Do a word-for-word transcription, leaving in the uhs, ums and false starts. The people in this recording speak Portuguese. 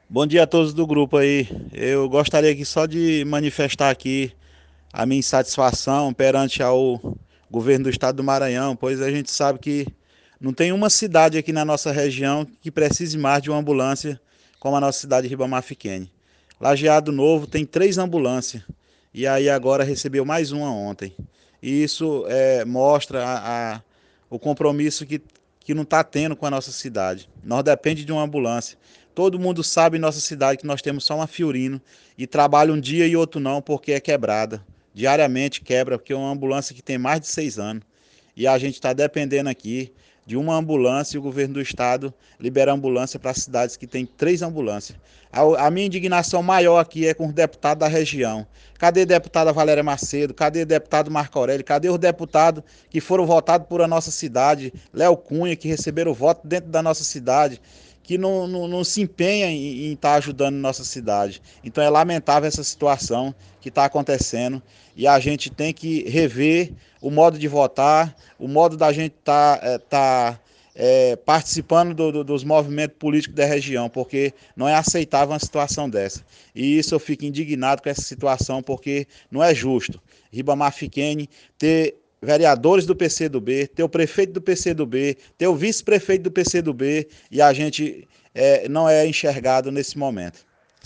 Bom dia a todos do grupo aí. Eu gostaria aqui só de manifestar aqui a minha insatisfação perante ao governo do estado do Maranhão, pois a gente sabe que não tem uma cidade aqui na nossa região que precise mais de uma ambulância como a nossa cidade de Ribamar Fiquene. Lajeado Novo tem três ambulâncias e aí agora recebeu mais uma ontem. E isso é, mostra a, a, o compromisso que, que não está tendo com a nossa cidade. Nós dependemos de uma ambulância. Todo mundo sabe em nossa cidade que nós temos só uma Fiorino e trabalha um dia e outro não porque é quebrada. Diariamente quebra, porque é uma ambulância que tem mais de seis anos. E a gente está dependendo aqui de uma ambulância e o governo do estado libera ambulância para cidades que tem três ambulâncias. A, a minha indignação maior aqui é com os deputados da região. Cadê a deputada Valéria Macedo? Cadê o deputado Marco Aurélio? Cadê os deputados que foram votados por a nossa cidade? Léo Cunha, que receberam voto dentro da nossa cidade, que não, não, não se empenha em estar tá ajudando nossa cidade. Então é lamentável essa situação que está acontecendo e a gente tem que rever o modo de votar, o modo da gente estar tá, é, tá, é, participando do, do, dos movimentos políticos da região, porque não é aceitável uma situação dessa. E isso eu fico indignado com essa situação, porque não é justo. Ribamar Fiquene ter vereadores do P C do B, ter o prefeito do P C do B, ter o vice-prefeito do P C do B e a gente é, não é enxergado nesse momento.